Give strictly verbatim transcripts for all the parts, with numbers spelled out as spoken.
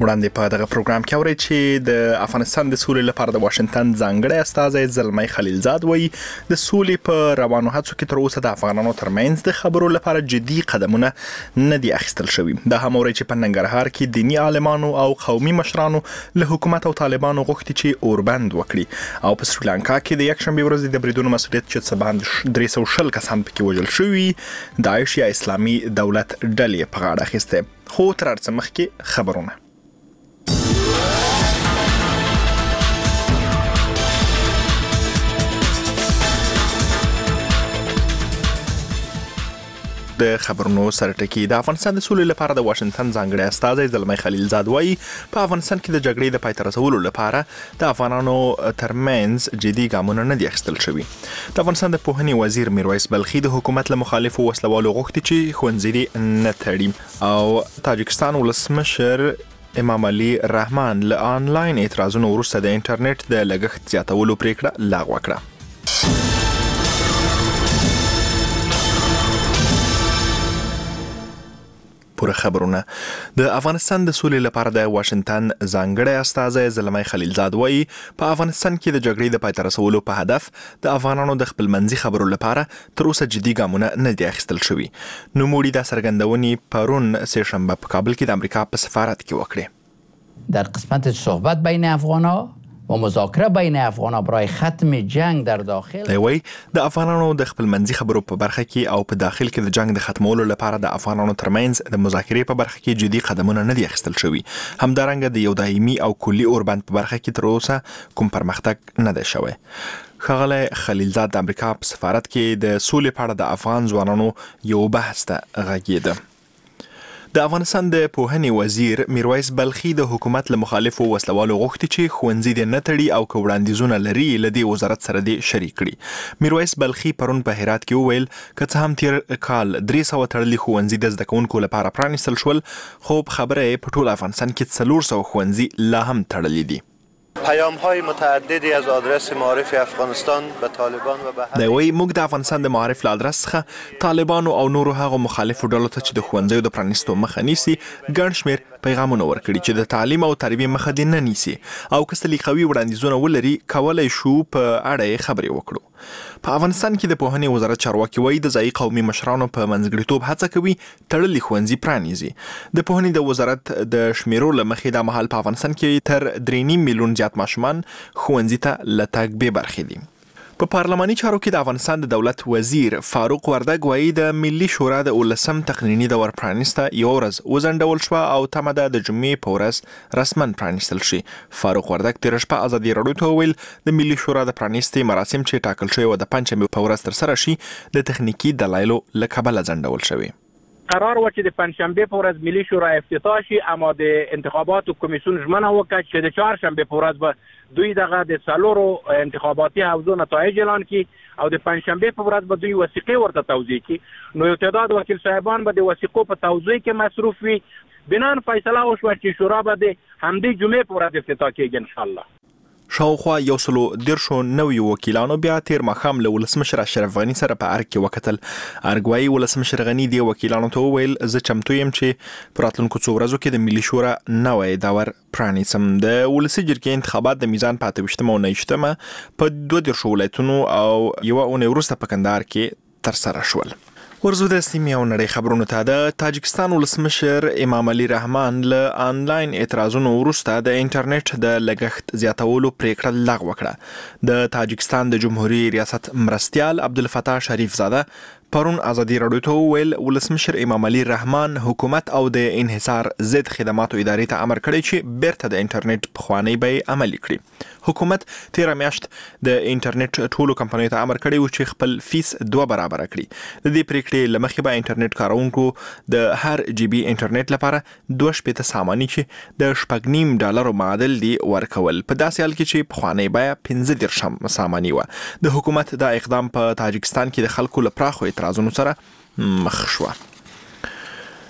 وړاندې په دغه پروګرام کې اوري چې د افغانستان د سولې لپاره د واشنگټن ځانګړی استازی زلمي خلیلزاد وایي د سولې په روانو هڅو کې تر اوسه د افغانانو ترمنځ د خبرو لپاره جدي قدمونه نه دي اخیستل شوي. دا هم اوري چې په ننګرهار کې دینی عالمانو او قومي مشرانو له حکومت او طالبانو غوښتي چې اوربند وکړي او په سریلانکا کې د یکشنبه ورځ د بریدونو مسؤلیت چې څه باندې درې سوه شل کسان پکې وژل شوي داعش یا اسلامي دولت ډلې په غاړه اخیسته. خو تر څه مخکې خبرونه د خبرونو سره ټکی. د افغانستان د سولې لپاره د واشنگټن ځانګړی استازی زلمي خلیلزاد وایي په افغانستان کې د جګړې د پای ته رسولو لپاره د افغانانو ترمنځ جدي ګامونه نه دي اخیستل شوي. د افغانستان د پوهنې وزیر میرویس بلخي د حکومت له مخالفو وسلوالو غوښتي چې ښوونځي نه تړي او تاجکستان ولسمشر امام علي رحمان له آنلاین اعتراضونو وروسته د انټرنیټ د لګښت زیاتولو پریکړه لغوه کړه. پوره خبرونه. د افغانستان د سولې لپاره د واشنگټن ځانګړی استازی زلمي خلیلزاد وایي په افغانستان کې د جګړې د پای ته رسولو په هدف د افغانانو د خپلمنځي خبرو لپاره تر اوسه جدي ګامونه نه دي اخیستل شوي. نوموړي دا څرګندونې پرون سه شنبه په کابل کې د امریکا په سفارت کې وکړې. در قسمت صحبت بین افغان‌ها و مذاکره بین افغان‌ها برای ختم جنگ در داخل دی وایي د افغانانو د خپلمنځي خبرو په برخه کې او په داخل کې د جنگ د ختمولو لپاره د افغانانو ترمنځ د مذاکرې په برخه کې جدي قدمونه نه دي اخیستل شوي. همدارنګه د یو دایمي او کلي اوربند په برخه کې تر اوسه کوم پرمختګ نه دی شوی. ښاغلی خلیلزاد د امریکا په سفارت کې د سولې په اړه د افغان ځوانانو یو بحث ته غږېده. د افغانستان د پوهنې وزیر میرویس بلخي د حکومت له مخالفو وسلوالو غوښتي چې ښوونځي دې نه تړي او که وړاندیزونه لري له دې وزارت سره دې شریک کړي. میرویس بلخي پرون په هرات کې وویل که څه هم تیر کال درې سوه تړلي ښوونځي د زده کوونکو لپاره پرانیستل شول خو خبره یې په ټول افغانستان کې څلور سوه ښوونځي لا هم تړلي دي. پیام‌های متعددی از آدرس معارف افغانستان به طالبان و به دی وایي موږ د افغانستان د معارف له آدرس څخه طالبانو او نورو هغو مخالفو ډلو ته چې د ښوونځیو د پرانیستو مخه نیسي ګڼ شمېر پیغامونه ورکړي چې د تعلیم او تربیې مخه دې نه نیسي او که سلیقوي وړاندیزونه ولري کولی شو په اړه یې خبرې وکړو. په افغانستان کې د پوهنې وزارت چارواکي وایي د ځایي قومي مشرانو په منځګړیتوب هڅه کوي تړلي ښوونځي پرانیزي. د پوهنې د وزارت د شمیرو له مخې دا مهال په افغانستان کې تر درې نیم میلیون زیات ماشومان ښوونځي ته له تګ بې برخې دي. په پارلماني چارو کې د افغانستان د دولت وزیر فاروق وردګ وایي د ملي شورا د اولسم تقنیني دور پرانیسته یو ورځ وځنډول شوه او تمه ده د جمعې په ورځ رسما پرانیستل شي. فاروق وردګ تېره شپه ازادي راډیو ته وویل د ملي شورا د پرانیستې مراسم چې ټاکل شوي وو د پنجشنبې په ورځ ترسره شي د تخنیکي دلایلو له کبله ځنډول شوي. قرار و چې د پنجشنبه په ورځ ملي شورا افتتاح شي اما د انتخاباتو کمیسیون ژمنه وکړه چې د چهارشنبه په ورځ به دوی دغه د څلورو انتخاباتي حوزو نتایج اعلان کړي او د پنجشنبه په ورځ به دوی وثیقې ورته توضیح کړي. نو یو تعداد وکیل صاحبان به د وثیقو په توضیح کې مصروف وي. بنان فیصله وشوه چې شورا به د همدې جمعې په ورځ افتتاح کېږي ان شاء الله. شاوخوا یو سلو دیرشو نوي وکیلانو بیا تیر ماښام له ولسمشر اشرف غني سره په ارګ کې وکتل. ارګوایي ولسمشر غني دی وکیلانو ته وویل زه چمتو یم چې په راتلونکو څو ورځو کې د ملي شورا نوی دور پرانیسم. د ولسي جرګې انتخابات د میزان په اته ویشتمه او نهه ویشتمه په دوه دیرشو ولایتونو او یوه اونۍ وروسته په کندهار کې ترسره شول. ورزو د سیمې او نړۍ خبرونو ته. د تاجکستان ولسمشر امام علي رحمان له آنلاین اعتراضونو وروسته د انټرنیټ د لګښت زیاتولو پریکړه لغوه کړه. د تاجکستان د جمهوریت ریاست مرستیال عبدالفتاح شریف زاده پرون ازادي راډیو ته وویل ولسمشر امام علي رحمان حکومت او د انحصار ضد خدماتو ادارې ته امر کړی چې بیرته د انټرنیټ پخوانی به عملي کړي. حکومت تیره میاشت د انټرنیټ ټولو کمپنیو ته امر کړی و چې خپل فیس دوه برابر کړي. د دې پریکړې له مخې به انټرنیټ کاروونکو د هر جی بي انټرنیټ لپاره دوه شپېته ساماني چې د شپږ نیم ډالرو معادل دي ورکول په داسې حال کې چې پخوانی بیه پنځه دېرشم ساماني وه. د حکومت دا اقدام په تاجکستان کې د خلکو له پراخو اعتراضونو سره مخ شوه.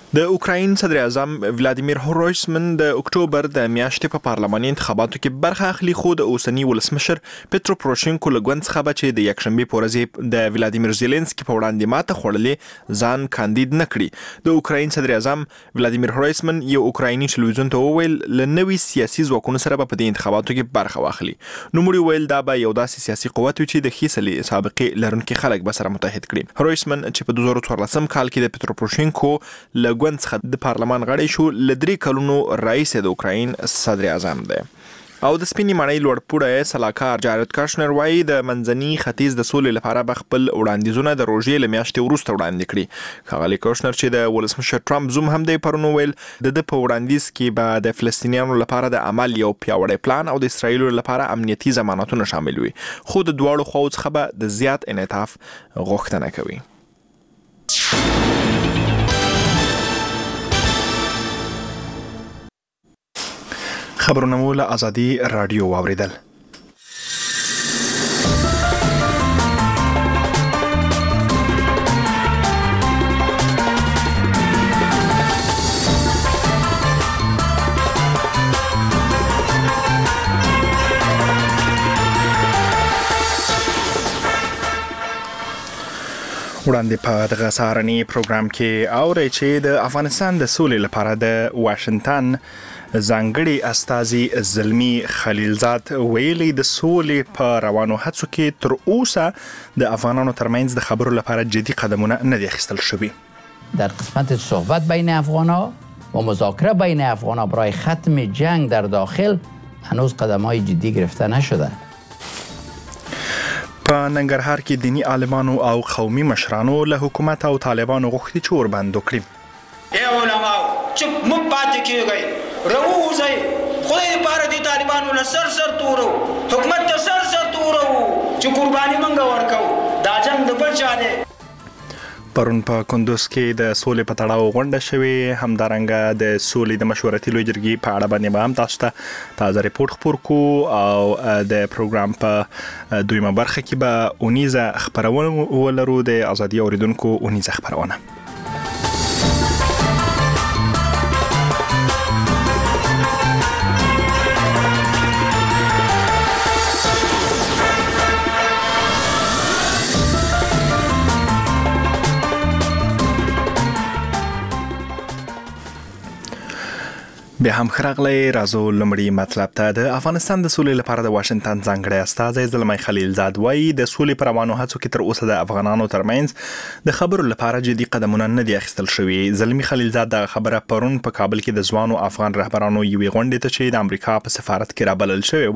د اوکراین صدر اعظم ولادیمیر هورویسمن د اکتوبر د میاشتې په پارلماني انتخاباتو کې برخه اخلي، خو د اوسنی ولسمشر پټرو پروشینکو له ګوند څخه به چې د یکشنبې په ورځ د ولادیمیر زيلنسکي په وړاندې ماته خوړلې ځان کاندید نه کړي. د اوکراین صدر اعظم ولادیمیر هورویسمن یو اوکرایني ټلویزیون ته وویل له نوي سیاسي ځواکونو سره به په دې انتخاباتو کې برخه واخلي. نوموړي ویل دا به یو داسې سیاسي قوت وي چې د ښې سابقې لرونکي خلک به سره متحد کړي. هورویسمن چې په دوه زره څوارلسم کال کې د پټرو پروشینکو له ګوند څخه د پارلمان غړی شو، ل درې کلونو رئیس د اوکراین صدر اعظم دی. او د سپینې ماڼۍ لوړپوړی سلاکار جارد کاشنر وایي د منځني ختیځ د سولې لپاره به خپل وړاندیزونه د روژې له میاشتې وروسته وړاندې کړي. ښاغلی کاشنر چې د ولسمشر ټرمپ زوم هم دی پرون وویل د ده په وړاندیز کې به د فلسطینیانو لپاره د عمل یو پیاوړی پلان او د اسرائیلو لپاره امنیتي ضمانتونه شامل وي، خو د دواړو خواو څخه به د زیات انعطاف غوښتنه کوي. خبرونه مو له آزادي رادیو واوریدل. وړاندې په دغه سهارني پروګرام کې اورئ چې د افغانستان د سولې لپاره د واشنگټن ځانګړي استازي زلمي خلیلزاد ویلي د سولې په روانو هڅو کې تر اوسه د افغانانو ترمنځ د خبرو لپاره جدي قدمونه نه دي اخیستل شوي. در قسمت صحبت بین افغان‌ها و مذاکره بین افغان‌ها برای ختم جنگ در داخل هنوز قدم‌های جدی گرفته نشده. په ننګرهار کې دینی عالمانو او قومي مشرانو له حکومت او طالبانو غوښتي چې ورباندې وکړي. ای علماء چې مونږ پاتې کېږئ رووځئ، خدای لپاره دې طالبانو له سر سر تورو، حکومت ته سر سر تورو چې قرباني مونږ ورکوو، دا جنګ د بل چا دی. پرون په کندوز کې د سولې په تړاو غونډه شوې، همدارنګه د سولې د مشورتي لوی جرګې په اړه باندې به هم تاسو ته تازه ریپورت خپور کو او د پروګرام په دویمه برخه کې به اونیزه خبرونه ولرو، د ازادي اوریدونکو اونیزه خبرونه. بیا هم خراغلی رازو لمړی مطلب ته د افغانستان د سولې لپاره د واشنگټن ځانګړی استازی زلمی خلیلزاد وایي د سولې پر روانو هڅو کې تر اوسه د افغانانو ترمنځ د خبرو لپاره جدي قدمونه نه دي اخیستل شوي. زلمی خلیلزاد دغه خبره پرون په کابل کې د ځوانو افغان رهبرانو یوې غونډې ته چې د امریکا په سفارت کې رابلل شوې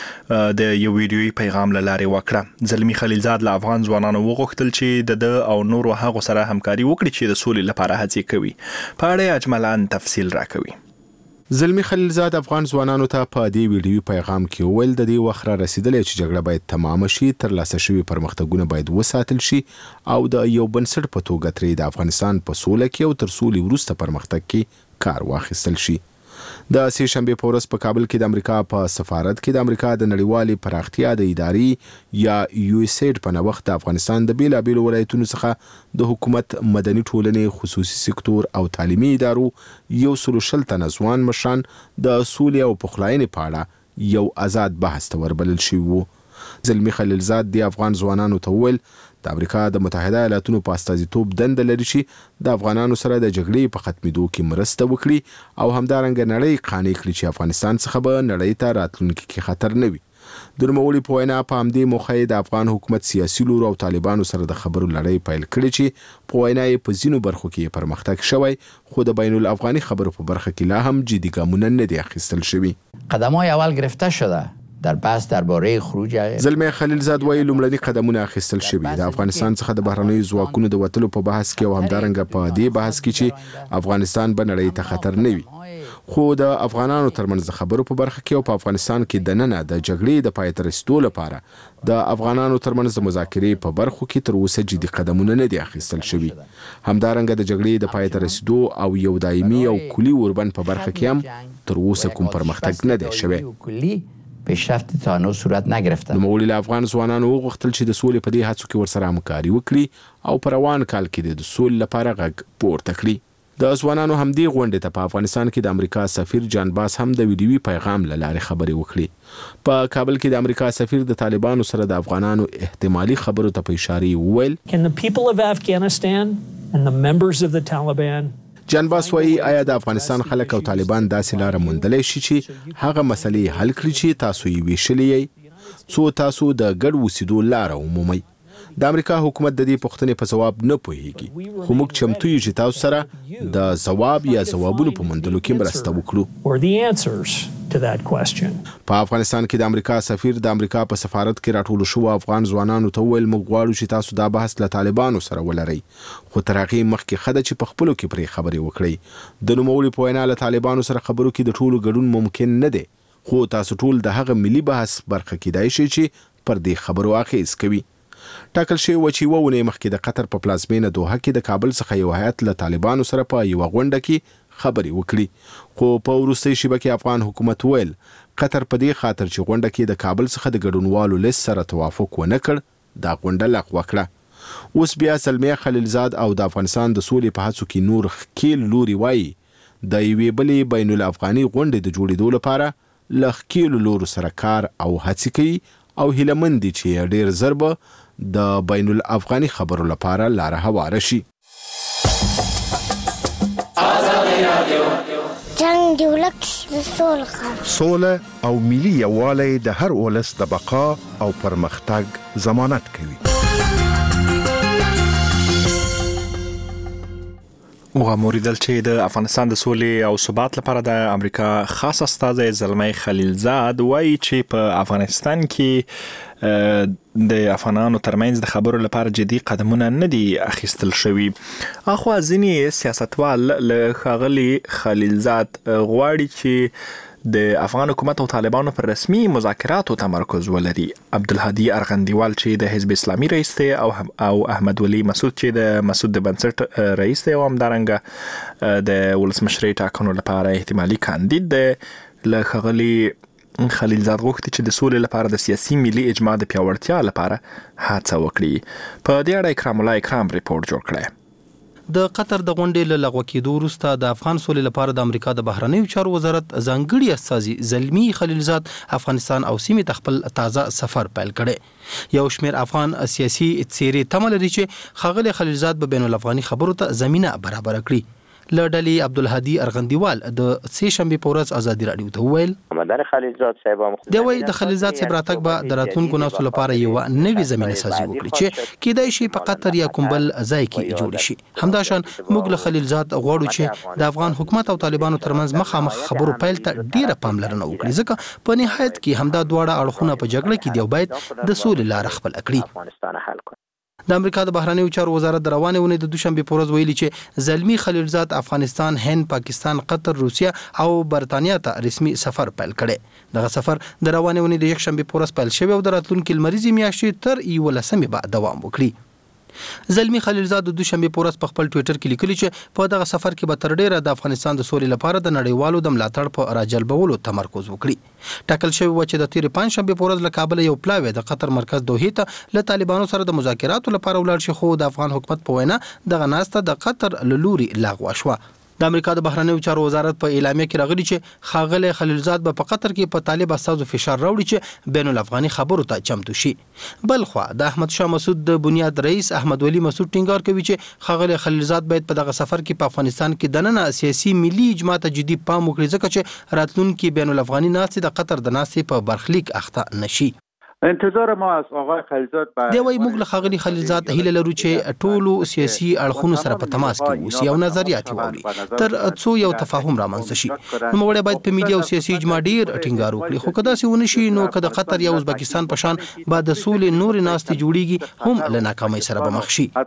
وه د یو ویډیويي پیغام له لارې وکړه. زلمی خلیلزاد له افغان ځوانانو وغوښتل چې د ده او نورو هغو سره همکاري وکړي چې د سولې لپاره هڅې کوي. په اړه اجملاً تفصیل راکوي. زلمی خلیلزاد افغان ځوانانو ته په دې ویډیوي پیغام کې وویل د دې وخت را رسیدلی چې جګړه باید تمام شي، ترلاسه شوي پرمختګونه باید وساتل شي او د یو بنسټ په توګه ترې د افغانستان په سوله کې او تر سولې وروسته پرمختګ کې کار واخیستل شي. د سې شنبې په ورځ په کابل کې د امریکا په سفارت کې د امریکا د نړیوالې پراختیا د ادارې یا یو اس ایډ په نوښت د افغانستان د بیلابیلو ولایتونو څخه د حکومت، مدني ټولنې، خصوصي سکتور او تعلیمي ادارو یو سلو شل تنه ځوان مشران د سولې او پخلاینې په اړه یو آزاد بحث ته وربلل شوي وو. زلمی خلیلزاد د افغان ځوانانو ته وویل د امریکا د متحده ایالاتونو په استازیتوب دنده لري چې د افغانانو سره د جګړې په ختمېدو کې مرسته وکړي او همدارنګه نړۍ قانع کړي چې افغانستان څخه به نړۍ ته راتلونکي کې خطر نه وي. د نوموړي په وینا په همدې موخه د افغان حکومت سیاسي لورو او طالبانو سره د خبرو لړۍ پیل کړې چې په وینا یې په ځینو برخو کې پرمختګ شوی، خو د بین الافغاني خبرو په برخه کې لا هم جدي ګامونه نه دي اخیستل شوي. قدم‌های اول گرفته شده در بحث درباره خروج. زلمی خلیلزاد وایي لومړني قدمونه اخیستل شوي د افغانستان څخه د بهرنیو ځواکونو د وتلو په بحث کې او همدارنګه په دې بحث کې چې افغانستان به نړۍ ته خطر نه وي، خو د افغانانو ترمنځ د خبرو په برخه کې او په افغانستان کې دننه د جګړې د پای ته رسیدو لپاره د افغانانو ترمنځ د مذاکرې په برخو کې تر اوسه جدي قدمونه نه دي اخیستل شوي. همدارنګه د جګړې د پای ته رسیدو او یو دایمي او کلي اوربند په برخه کې هم تر اوسه کوم پرمختګ نه دی شوی. پیشرفت تا هنوز صورت نگرفته. نوموړي له افغان ځوانانو وغوښتل چې د سولې په دې هڅو کې ورسره همکاري وکړي او په روان کال کې د سولې لپاره غږ پورته کړي. د ځوانانو همدې غونډې ته په افغانستان کې د امریکا سفیر جان باس هم د ویډیوي پیغام له لارې خبرې وکړې. په کابل کې د امریکا سفیر د طالبانو سره د افغانانو احتمالي خبرو ته په اشاره وویل Can the people of Afghanistan and the members of the Taliban جان باس وایي آیا د افغانستان خلک او طالبان داسې لاره موندلی شي چې هغه مسلې حل کړي چې تاسو یې ویشلې یې څو تاسو د ګډ اوسېدو لاره ومومئ. د امریکا حکومت د دې پوښتنې په ځواب نه پوهیږي خو موږ چمتو یو چې تاسو سره د ځواب یا ځوابونو په موندلو کې مرسته وکړو. په افغانستان کې د امریکا سفیر د امریکا په سفارت کې راټول شو افغان ځوانانو ته ویل موږ غواړو چې تاسو دا بحث له طالبانو سره ولرئ خو تر هغې مخکې ښه ده چې په خپلو کې پرې خبرې وکړئ. د نوموړي په وینا له طالبانو سره خبرو کې د ټولو ګډون ممکن نه دی خو تاسو ټول د هغه ملي بحث برخه کیدای شئ چې پر دې خبرو اغېز کوي. ټاکل شوی و چې اوه اونۍ مخکې د قطر په پلازمینه دوحه کې د کابل څخه یو هیات له طالبانو سره په یوه غونډه کې خبرې وکړي خو په وروستۍ شیبه کې افغان حکومت ویل قطر په دې خاطر چې غونډه کې د کابل څخه د ګډونوالو لیست سره توافق ونه کړ دا غونډه لغوه کړه. اوس بیا زلمی خلیلزاد او د افغانستان د سولې په هڅو کې نور ښکیل لوري وایي د یوې بلې بین الافغاني غونډې د جوړېدو لپاره له ښکیلو لورو سره کار او هڅې کوي او هیلهمند دي چې ډېر ژر به د بین الافغاني خبرو لپاره لاره هواره شي. جنگ دی ولک سوله سوله او ملي یووالی د هر ولس د بقا او پرمختګ ضمانت کوي. وغه موریدل چې د افغانستان د سولې او ثبات لپاره د امریکا خاص استازی زلمی خلیلزاد وایي چې په افغانستان کې د افغانانو ترمنځ د خبرو لپاره جدي قدمونه نه دي اخیستل شوي. اخوا ځینې سیاستوال له ښاغلي خلیلزاد غواړي چې د افغان حکومت او طالبانو پر رسمي مذاکراتو تمرکز ولري. عبدالهادي ارغندیوال چې د حزب اسلامي رئیس دی او او احمد ولی مسعود چې د مسعود د بنسټ رئیس دی او همدارنګه د ولسمشرۍ ټاکنو لپاره احتمالي کاندید دی له ښاغلي خلیلزاد غوښتي چې د سولې لپاره د سیاسي ملي اجماع د پیاوړتیا لپاره هڅه وکړي. په دې اړه اکرام الله اکرام ریپورت جوړ کړی. د قطر د غونډې له لغوه کېدو وروسته د افغان سولې لپاره د امریکا د بهرنیو چارو وزارت ځانګړي استازي زلمی خلیلزاد افغانستان او سیمې ته خپل تازه سفر پیل کړی. یو شمېر افغان سیاسي څېرې تمه لري چې ښاغلی خلیلزاد به بین الافغاني خبرو ته زمینه برابره کړي. له ډلې عبدالهادي ارغندیوال د سې شنبې په ورځ ازادي راډیو ته وویل دی وایي د خلیلزاد صاحب راتګ به د راتلونکو نسلو لپاره یوه نوې زمینه سازي وکړي چې کیدای شي په قطر یا کوم بل ځای کې جوړ شي. همداشان موږ له خلیلزاد غواړو چې د افغان حکومت او طالبانو ترمنځ مخامخ خبرو پیل ته ډیره پاملرنه وکړي ځکه په نهایت کې همدا دواړه اړخونه په جګړه کې دی او باید د سولې لاره خپله کړي. د امریکا د بهرنیو چارو وزارت د روانې اونۍ د دوشنبې په ورځ ویلي چې زلمی خلیلزاد افغانستان، هند، پاکستان، قطر، روسیه او برتانیا ته رسمي سفر پیل کړي. دغه سفر د روانې اونۍ د یکشنبې په ورځ پیل شوی او د راتلونکي لمریزې میاشتې تر یولسمې به دوام وکړي. زلمی خلیلزاد د دوشنبې په ورځ په خپل ټویټر کې لیکلي چې په دغه سفر کې به تر ډیره د افغانستان د سولې لپاره د نړیوالو د ملاتړ په راجلبولو تمرکز وکړي. ټاکل شوی و چې د تیرې پنځشنبې په ورځ له کابل یو پلاوی د قطر مرکز دوحې ته له طالبانو سره د مذاکراتو لپاره ولاړ شي خو د افغان حکومت په وینا دغه ناسته د قطر له لوري لغوه شوه. د امریکا د بهرنیو چارو وزارت په اعلامیه کې راغلي چې ښاغلی خلیلزاد به په قطر کې په طالب استازو فشار راوړي چې بین الافغاني خبرو ته چمتو شي. بل خوا د احمد شاه مسعود د بنیاد رئیس احمد ولی مسعود ټینګار کوي چې ښاغلی خلیلزاد باید په دغه سفر کې په افغانستان کې دننه سیاسي ملي اجماع ته جدي پام وکړي ځکه چې راتلونکي بین الافغاني ناستې د قطر د ناستې په برخلیک اخته نشي. انتظار ما از آقای خلیلزاد با دی وای موږ له ښاغلي خلیلزاد هیله لرو چې ټولو سیاسي اړخونو سره په تماس کې اوسي او نظریات واوري تر څو یو تفاهم رامنځته شي. نوموړی باید په میډیا او سیاسي اجماع ډیر ټینګار وکړي خو که داسې ونه شي نو که د قطر یا ازبکستان په شان به د سولې نورې ناستې جوړیږي هم له ناکامۍ سره به مخ شي.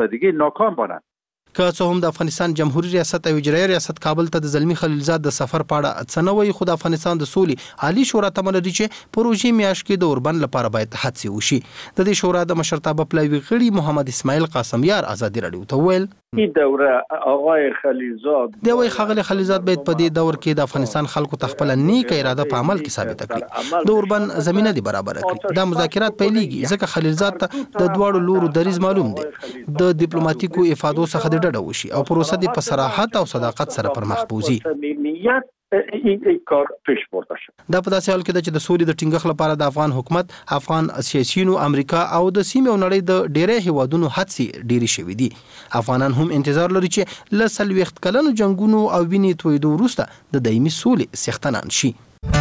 که څه هم د افغانستان جمهوریت ریاست او اجرایي ریاست کابل ته د زلمی خلیلزاد د سفر په اړه څه نه وایي خو د افغانستان د سولې عالی شورا تمه لري چې په روژې میاشت کې د اوربند لپاره باید هڅې وشي. د دې شورا د مشرتابه پلاوي غړي محمد اسماعیل قاسمیار ازادي راډیو ته وویل این دوره آقای خلیزاد دی وای خغلی خلیزاد باید په دې دور کې د افغانستان خلکو ته خپل نیک اراده په عمل کې ثابت کړي د اوربن زمينه دی برابر کړي دا مذاکرات پیلېږي ځکه خلیزاد ته د دواړو لورو دریز معلوم دی د ډیپلوماټیکو افادو څخه د ډډه وشي او پروسه د په صراحت او صداقت سره پر مخ بوزي این کار پیش برده شد. دا په داسې حال کې ده چې د سولې د ټینګښت لپاره د افغان حکومت، افغان سیاسيونو، امریکا او د سیمې او نړۍ د ډېرې هیوادونو هڅې ډېرې شوې دي. افغانان هم انتظار لري چې له څلوېښت کلنو جنګونو او وینې تویېدو وروسته د دایمي سولې څښتنان شي.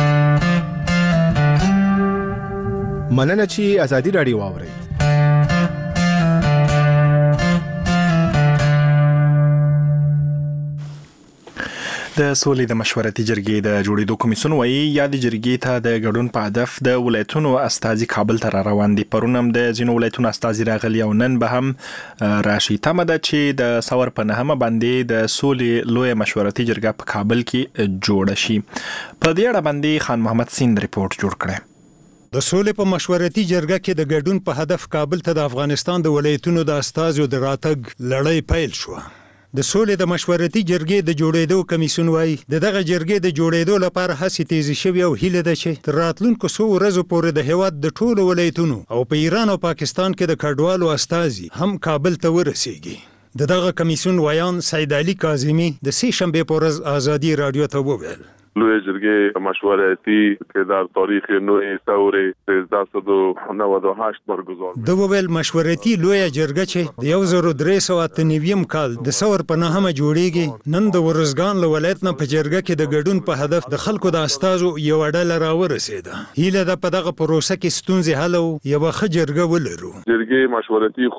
مننه چې ازادي راډیو واورئ. د سولې د مشورتي جرګې د جوړېدو کمیسیون وایي یا د جرګې ته د ګډون په هدف د ولایتونو استازي کابل ته روان دي. پرون هم د ځینو ولایتونو استازي راغلي او نن به هم راشي. تمه ده چې د ثور په نهمه باندې د سولې لویه مشورتي جرګه په کابل کې جوړه شي. په دې اړه باندې خان محمد سیند ریپورت جوړ کړی. د سولې په مشورتي جرګه کې د ګډون په هدف کابل ته د افغانستان د ولایتونو د استازو د راتګ لړۍ پیل شو. د سولې د مشورتي جرګې د جوړېدو کمیسیون وايي د دغه جرګې د جوړېدو لپاره هڅې تیزې شوې او هیله ده چې تر راتلونکو څو ورځو پورې د هیواد د ټولو ولایتونو او په ایران او پاکستان کې د کډوالو استازي هم کابل ته ورسیږي. د دغه کمیسیون ویان سید علي کاظمي د سې شنبې په ورځ ازادي رادیو ته وویل. لوی جرګې مشورتي کې د تاریخ نوې ثورې سیزده سوه و نود و هشت برگزار د وویل مشورتي لوی جرګه چې د یو زر درې سوه اته نوي کال د ثور په نهمه جوړیږي نن د ورزګان له ولایت نه په جرګه کې د ګډون په هدف د خلکو د استازو یو ډله راورسېده. هیله ده په دغه پروسه کې ستونزې حل او یو ښه جرګه ولرو. جرګې مشورتي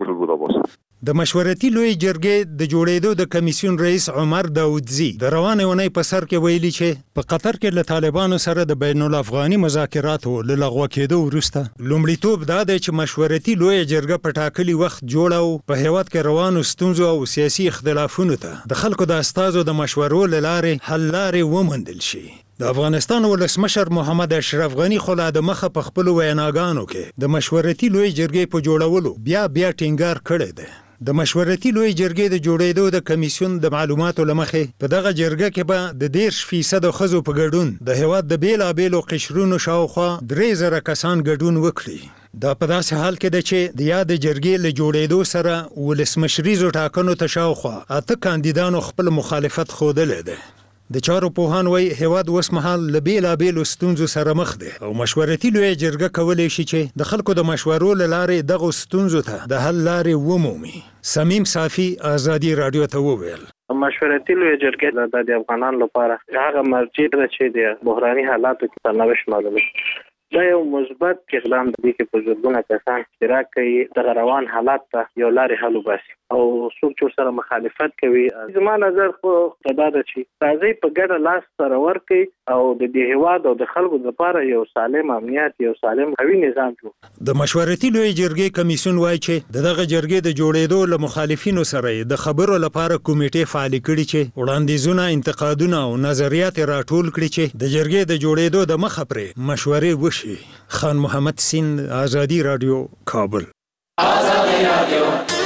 خوبه د مشورتي لوی جرګې د جوړېدو د کمیسیون رئیس عمر داودزی د روانې اونۍ په سر کې ویلي چې په قطر کې له طالبانو سره د بین الافغاني مذاکراتو له لغوه کېدو وروسته لومړیتوب دا دی چې مشورتي لوی جرګه په ټاکلي وخت جوړه او په هیواد کې روانو ستونزو او سیاسي اختلافونو ته د خلکو د استازو د مشورو له لارې حل لارې وموندل شي. د افغانستان ولسمشر محمد اشرف غنی خو لا د مخه په خپلو ویناګانو کې د مشورتي لوی جرګې په جوړولو بیا بیا ټینګار کړی دی. د مشورتي لوی جرګې د جوړېدو د کمیسیون د معلوماتو له مخې په دغه جرګه کې به د دېرش فیصد ښځو په ګډون د هیواد د بېلابېلو قشرونو شاوخوا درې زره کسان ګډون وکړي. دا په داسې حال کې ده چې د یاد جرګې له جوړېدو سره ولسمشریزو ټاکنو ته شاوخوا اته کاندیدانو خپل مخالفت ښودلی دی. د چارو پوهان وایي هیواد اوس مهال له بېلابېلو ستونزو سره مخ دی او مشورتي لویه جرګه کولی شي چې د خلکو د مشورو له لارې دغو ستونزو ته د حل لارې ومومي. سمیم صافي ازادي رادیو ته وویل. مشورتي لویه جرګه د افغانانو لپاره هغه مرجع ده چې د بحراني حالاتو کې سرنوشت معلوموي. دا یو مثبت اقدام دی چې په زرګونه کسان اشتراک کوي دغه روان حالات ته یو لارې حل وباسي او څوک چې سره مخالفت کوي زما نظر خو دا ده چې راځي په ګډه لاس سره ورکړي او د دې هیواد او د خلکو لپاره یو سالم امنیت یو سالم قوي نظام جوړ. د مشورتي لوی جرګې کمیسیون وایي چې دغه جرګې د جوړېدو له مخالفینو سره د خبرو لپاره کمیټې فعالې کړي چې وړاندیزونه انتقادونه او نظریات راټول کړي چې د جرګې د جوړېدو د مخه پرې مشورې وشي. خان محمد سیند ازادي رادیو کابل. ازادي رادیو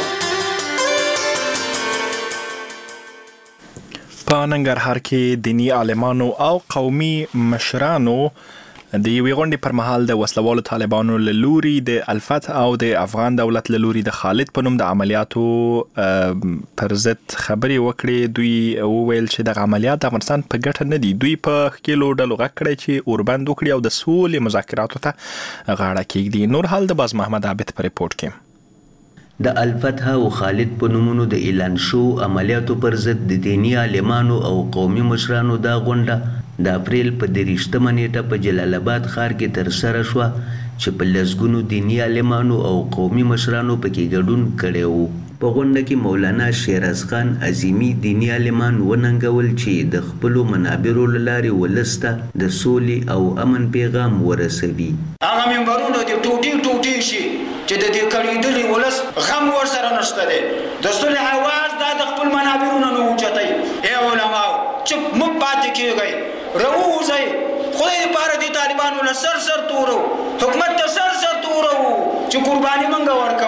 په ننګرهار کې دینی عالمانو او قومي مشرانو د یوې غونډې پر مهال د وسلوالو طالبانو له لوري د الفت او د افغان دولت له لوري د خالد په نوم د عملیاتو پر ضد خبرې وکړې. دوی وویل چې د عملیات د افغانستان په ګټه نه دي. دوی په ښکېلو ډلو غږ کړی چې اوربند وکړي او د سولې مذاکراتو ته غاړه کېږدي. نور حال د باز محمد عابد په ریپورت کې. د الفتح او خالد په نومونو د اعلان شو عملیاتو پر ضد د دینی عالمانو او قومي مشرانو دا غونډه د اپریل په دېرشتمه نیټه په جلال آباد ښار کې ترسره شوه چې په لسګونو دینی عالمانو او قومي مشرانو پکې ګډون کړی و. په غونډه کې مولانا شیراز خان عظیمی دینی عالمان وننګول چې د خپلو منابرو له لارې ولس ته د سولې او امن پیغام ورسوي. هغه منبرونه د ټوټې ټوټې شي چې د دې کړېدلي ولس غم ورسره نشته دی. د صلح اواز دا د خپل منابرونو نه اوچتئ. ای علماو چپ مه پاتې کېږئ، راووځئ. خدای دپاره دې طالبانو له سر سر تورو، حکومت ته سر سر تورو چې قرباني موږ ورکوو.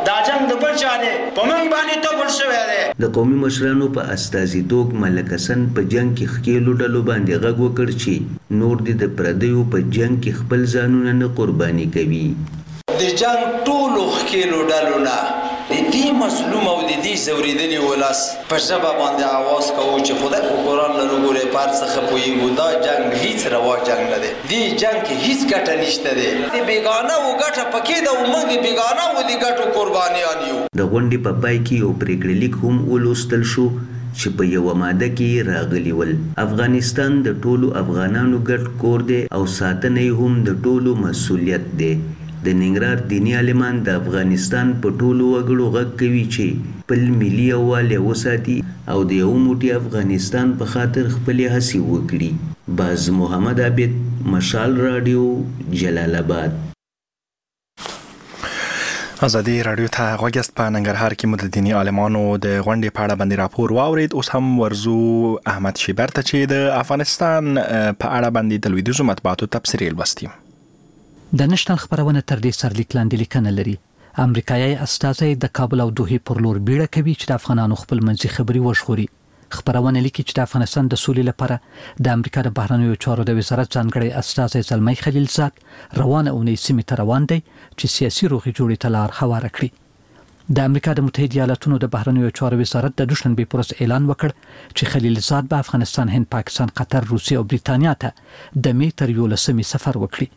دا جنگ د بل چا دی په موږ باندې ته بل شوی دی. د قومي مشرانو په استازیتوب ملک حسن په جنگ کې ښکېلو ډلو باندې غږ وکړ چې نور دې د پردیو په جنگ کې خپل ځانونه نه قرباني کوي. د جنگ ټولو ښکېلو ډلو نه د دې مظلوم او د دې ځورېدلي ولس په ژبه باندې اواز کوو چې خدای په قرآن لرو ګورې پار څخه پوهېږو دا جنگ هیڅ روا جنگ نه دی. دې جنگ کې هیڅ ګټه نشته دی. د بېګانه و ګټه پکې ده او موږ د بېګانه و د ګټو قربانیان یو. د غونډې په پای کې یو پرېکړه لیک هم ولوستل شو چې په یوه ماده کې راغلي ول افغانستان د ټولو افغانانو ګډ کور دی او ساتنه یې هم د ټولو مسؤلیت دی. د ننګرهار دیني عالمان د افغانستان په ټولو وګړو غږ کوي چې خپل ملي یووالی وساتي او د یو موټي افغانستان په خاطر خپلې هڅې وکړي. باز محمد عابد، مشال رادیو، جلال آباد. ازادي رادیو ته غوږ یاست. په ننګرهار کې مو د دیني عالمانو د غونډې په اړه باندې راپور واورید. اوس هم ورزو احمد شیبر ته چې د افغانستان په اړه باندې د لویدیځو مطبوعاتو تبصرې لوستي. د نشنل خبرونه تر دې سرلیک لاندې لیکنه لري. امریکایي استازی د کابل او دوحې پر لور بیړه کوي چې د افغانانو خپل منځي خبري وژغوري. خبرونه لیکي چې د افغانستان د سولې لپاره د امریکا د بهرنیو چارو د وزارت ځانګړی استازی زلمی خلیلزاد روانه اونۍ سیمې ته روان دی چې سیاسي روغې جوړې ته لار هواره کړي. د امریکا د متحده ایالاتونو د بهرنیو چارو وزارت د دوشنبه پر ورځ اعلان وکړ چې خلیلزاد به افغانستان، هند، پاکستان، قطر، روسیه او بریتانیا ته د می تر یولسمې سفر وکړي.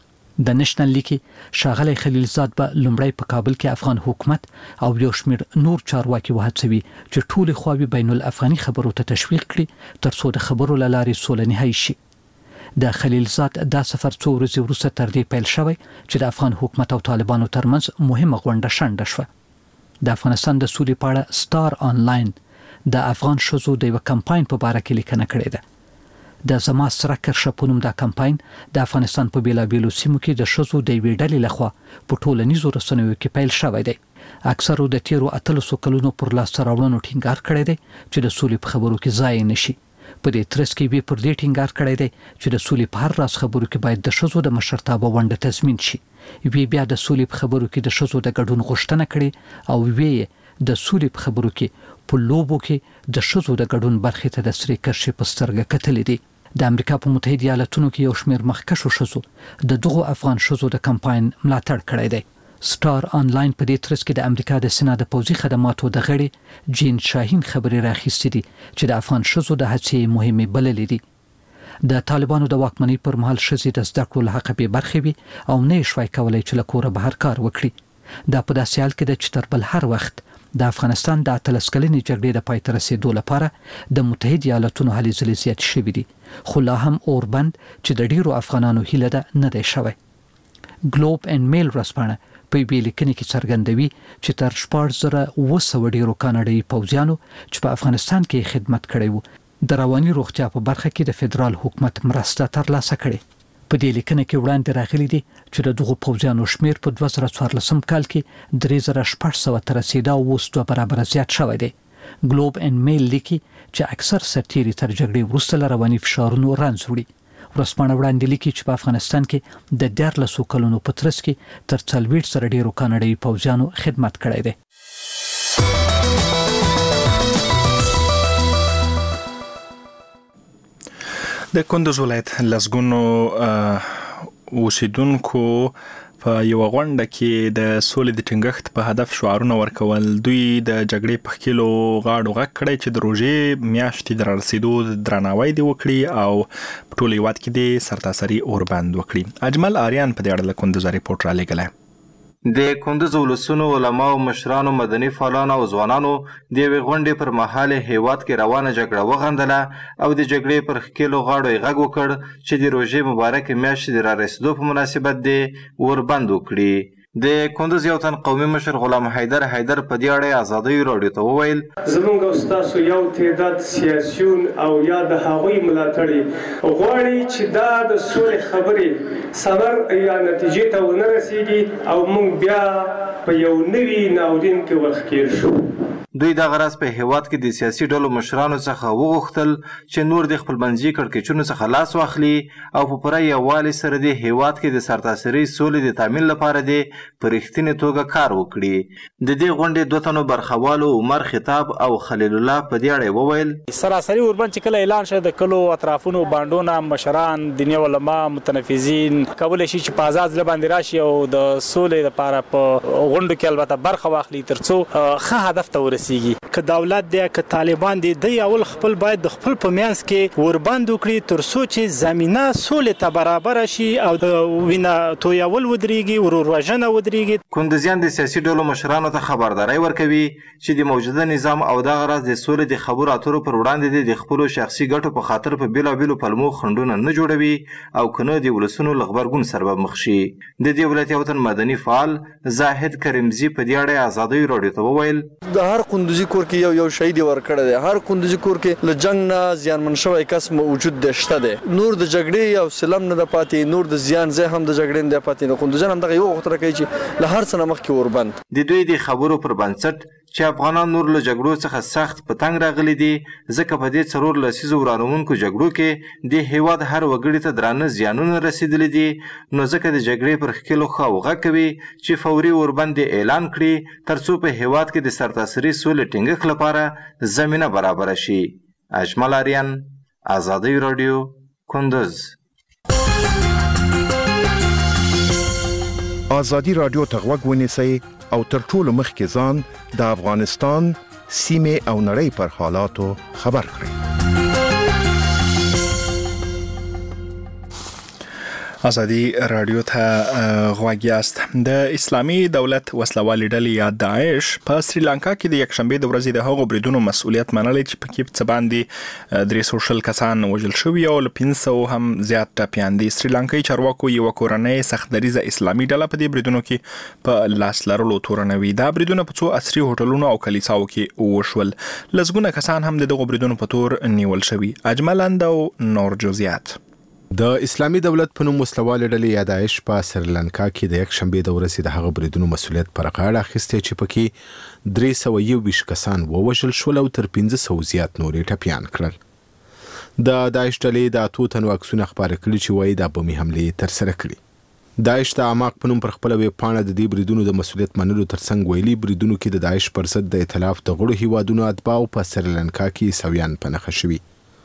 د نشنل لیکي ښاغلی خلیلزاد به لومړی په کابل کې افغان حکومت او یو شمېر نور چارواکي وهڅوي چې ټولې خواوې بین الافغاني خبرو ته تشویق کړي تر څو د خبرو له لارې سوله نهایي شي. د خلیلزاد دا سفر څو ورځې وروسته تر دې پیل شوی چې د افغان حکومت او طالبانو ترمنځ مهمه غونډه شنډه شوه. د افغانستان د سولې په اړه ستار آنلاین د افغان ښځو د یوه کمپاین په باره کې لیکنه کړې ده. د زما سره کرښه په نوم دا کمپاین د افغانستان په بیلابیلو سیمو کې د ښځو د یوې ډلې لخوا په ټولنیزو رسنیو کې پیل شوی دی. اکثرو د تیرو اتلسو کلونو پر لاسته راوړنو ټینګار کړی دی چې د سولې په خبرو کې ځای نه شي. په دې ترڅ کې وی پر دې ټینګار کړی دی چې د سولې په هر راز خبرو کې باید د ښځو د مشرتابه ونډه تضمین شي. وی بیا د سولې په خبرو کې د ښځو د ګډون غوښتنه کړې او وی د سولې په خبرو کې په لوبو کې د ښځو د ګډون برخې ته د سرې کرښې په سترګه کتلې دي. د امریکا په متحده ایالاتونو کې یو شمېر مخکښو ښځو د دغو افغان ښځو د کمپاین ملاتړ کړی دی. ستار آنلاین په دې ترڅ کې د امریکا د سنا د پوځي خدماتو د غړي جین شاهین خبرې راخیستې دي چې د افغان ښځو د هڅې مهمې بللې دي. د طالبانو د واکمنۍ پر مهال ښځې د زده کړو له حقه بې برخې وي او نه یې شوای کولی چې له کوره بهر کار وکړي. دا په داسې حال کې ده چې تر بل هر وخت د افغانستان د اتلس کلنې جګړې د پای ته رسېدو لپاره د متحده ایالاتونو هلې ځلې زیاتې شوي دي، خو لا هم اوربند چې د ډیرو افغانانو هیله ده نه دی شوی. ګلوب اینډ میل ورځپاڼه په یوې لیکنې کې څرګندوي چې تر شپږ زره اوه سوه ډیرو کاناډایي پوځیانو چې په افغانستان کې خدمت کړی وو د رواني روغتیا په برخه کې د فدرال حکومت مرسته ترلاسه کړې. په دې لیکنه کې وړاندې راغلي دي چې د دغو پوځیانو شمیر په دوه زره څوارلسم کال کې درې زره شپږ سوه ته رسېده او اوس دوه برابره زیات شوی دی. ګلوب اینډ میل لیکي چې اکثر سرتیري تر جګړې وروسته له رواني فشارونو رنځ وړي. ورځپاڼه وړاندې لیکي چې په افغانستان کې د دیارلسو کلونو په ترڅ کې تر څلوېښت زره ډیرو کاناډایي پوځیانو خدمت کړی دی. د کندوز ولایت لسګونو اوسیدونکو په یو غونډه کې د سولې د ټینګښت په هدف شعارونه ورکول. دوی د جګړې په خکیلو غاړو غږ کړی چې د روژې میاشتې د رارسېدو درناوی دې وکړي او په ټول هیواد کې دې سرتاسري اوربند وکړي. اجمل آریان په دې اړه له کندوزه ریپورټ رالیږلی. د کندوز ولسونو علماو مشرانو مدني فعالانو او ځوانانو د یوې غونډې پر مهال هیواد کې روانه جګړه وغندله او د جګړې پر ښکېلو غاړو یې غږ وکړ چې د روژې مبارکې میاشتې د رارسېدو په مناسبت دې اوربند وکړي. د کندوز یو تن قومي مشر غلام حیدر حیدر په دې اړه ازادۍ راډیو ته وویل زموږ او ستاسو یو تعداد سیاسیون او یا د هغوی ملاتړي غواړي چې دا د سولې خبرې ثمر یا نتیجې ته ونه رسېږي او موږ بیا په یو نوي ناورین کې ورښکېل شو. دوی د غرض په هیواد کې د سیاسي ډلو مشرانو څخه وغوښتل چې نور د خپلمنځي کړکېچونو څخه لاس واخلي او په پوره یووالي سره د هیواد کې د سرتاسري سولې د تامین لپاره د په رښتینې توګه کار وکړي. د دې غونډې دوه تنو برخوالو عمر خطاب او خلیل الله په دې اړه وویل سراسري اوربند چې کله اعلان شوه د کلو اطرافونو باندونه مشران دیني علما متنفذین کولی شي چې په آزاد ژبه باندې راشي او د سولې لپاره په غونډو کې البته برخه واخلي ترڅو ښه هدف ته ورسیږي. که دولت دی که طالبان دی د اول خپل باید د خپل په منځ کې وربند وکړي ترڅو چې زمينه سولې ته برابر شي او د وینا تویول ودرېږي وروروژنه ودرېږي. کندوزیان د سیاسي ډلو مشرانو ته خبرداری ورکوي چې د موجوده نظام او دغه راز د سولې د خبرو اترو پر وړاندې د خپلو شخصي ګټو په خاطر په بیلابیلو پلمو خنډونه نه جوړوي او کنه د ولسونو له غبرګون سره مخ شي. د دې ولایت یو تن مدني فعال زاهد کریمزي په دې اړه ازادي راډیو ته وویل د هر کندوزي کور کې یو یو شهید ورکړی دی. هر کندوزي کور کې له جنگ نه زیانمن شوی کس موجود دی شته دی. نور د جګړې او سلم نه د پاتې نور د زیان ځای هم د جګړې نه پاتې نه کندوزیان هم دغه یو غوښتنه کوي چې له هر څه نه مخکې وربند. د دوی د خبرو پر بنسټ چې افغانان نور له جګړو څخه سخت په تنګ راغلي دي ځکه په دې څلور لسیزو ورانوونکو جګړو کې د هیواد هر وګړي ته درانه زیانونه رسیدلي دي نو ځکه د جګړې پر ښکېلو خواوغه کوي چې فوري وربند اعلان کړي ترڅو په هیواد کې د سرتاسري سولې ټینګښت لپاره زمینه برابره شي. اجمل آریان ازادي راډیو کندوز. ازادي راډیو ته غوږ ونیسئ او تر ټولو مخکې ځان د افغانستان سیمې او نړۍ پر حالاتو خبر کړئ. ازادي راډیو ته غوږ یاست. د اسلامي دولت وسلوالې ډلې یا داعش په سریلانکا کې د یکشنبه د ورځې د هغو بریدونو مسؤلیت منلی چې پکې څه باندې درې سوه شل کسان وژل شوي او له پنځه سوه هم زیات ټپیان دي. سریلانکایي چارواکو یوه کورنۍ سختدریځه اسلامي ډله په دې بریدونو کې په لاس لرلو تورنوي. دا بریدونه په څو عصري هوټلونو او کلیساو کې وشول. لسګونه کسان هم د دغو بریدونو په تور نیول شوي. اجمل او نور جزئیات. د اسلامي دولت په نوم وسلوالې ډلې یا داعش په سریلانکا کې د یکشنبه د ورځې د هغه بریدونو مسؤلیت پر غاړه اخیستی چې پکې درې سوه یو ویشت کسان ووژل شول او تر پنځه سوه زیات نورې ټپیان کړل. د داعش ډلې د اتو تنو عکسونه خپاره کړي چې وایي دا بمي حملې ترسره کړي. داعش د اعماق په نوم پر خپله ویب پاڼه د دې بریدونو د مسؤلیت منلو ترڅنګ ویلي بریدونو کې د داعش پر ضد د ائتلاف د غړو هیوادونو اتباعو په سریلانکا کې عیسویان په نښه شوي.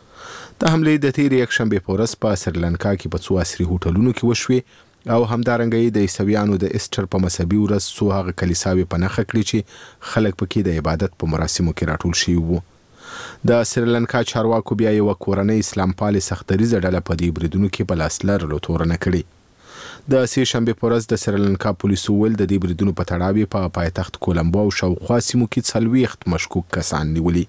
د حملې د تیرې یکشنبې په ورځ په سریلانکا کې په څو عصري هوټلونو کې وشوې او همدارنګه د عیسویانو د ایسټر په مذهبي ورځ څو هغه کلیساوې په نښه کړي چې خلک پکې د عبادت په مراسمو کې راټول شوي وو. د سریلانکا چارواکو بیا یوه کورنۍ اسلام پالې سختدریځه ډله په دې بریدونو کې په لاس لرلو تورنه کړې. د سې شنبې په ورځ د سریلانکا پولیسو وویل د دې بریدونو په تړاو یې په پایتخت کولمبو او شاوخوا سیمو کې څلوېښت مشکوک کسان نیولي.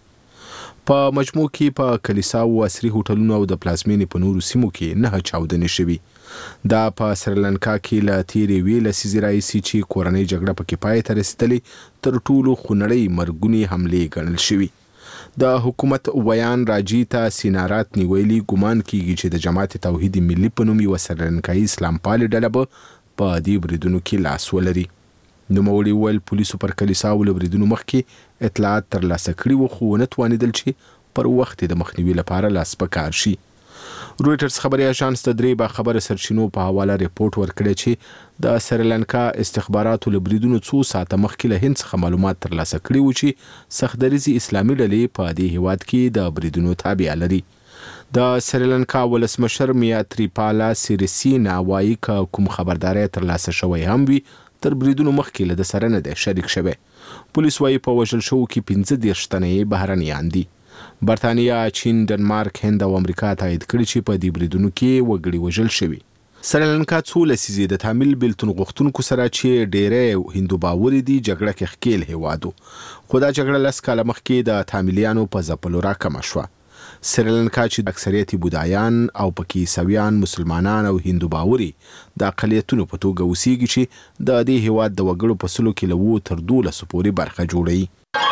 په مجموع کې په کلیساو عصري هوټلونو او د پلازمینې په نورو سیمو کې نهه چاودنې شوي. دا په سریلانکا کې له تیرې یوې لسیزې راهیسې چې کورنۍ جګړه پکې پای ته رسېدلې تر ټولو خونړۍ مرګونې حملې ګڼل شوي. د حکومت ویان راجیتا سینارات نیویلي ګمان کیږي چې د جماعت توحید ملي په نوم یوه سریلانکایي اسلام پالې ډله به په دې بریدونو کې لاس ولري. نوموړي وویل پولیسو پر کلیساو له بریدونو مخکې اطلاعات ترلاسه کړي وو خو ونه توانېدل چې پر وخت د مخنیوي لپاره لاس په کار شي. رویټرز خبري اژانس د درې باخبره سرچینو په حواله ریپورت ورکړی چې د سریلانکا استخباراتو له بریدونو څو ساعته مخکې له هند څخه معلومات ترلاسه کړي وو چې سختدریځې اسلامي ډلې په دې هیواد کې د بریدونو تابع لري. د سریلانکا ولسمشر میاتریپالا سیریسینا وایي که کوم خبرداری ترلاسه شوی هم وي تر بریدونو مخکې له ده سره نه دی شریک شوی. پولیس وایي په وژل شوو کې پنځه دېرش تنه یې بهرنیان دي. برطانیه، چین، ډنمارک، هند او امریکا تایید کړي چې په دې بریدونو کې وګړي وژل شوي. سریلانکا څو لسیزې د تامل بیلتون غوښتونکو سره چې ډېری هندو باوري دي جګړه کې ښکېل هیواد و خو دا جګړه لس کاله مخکې د تامیلیانو په ځپلو راکمه شوه. سریلانکا چې اکثریت بودایان او پکې عیسویان، مسلمانان او هندو باوري د اقلیتونو په توګه اوسېږي چې د دې هیواد د وګړو په سلو کې له اووه تر دولسو پورې برخه جوړوي.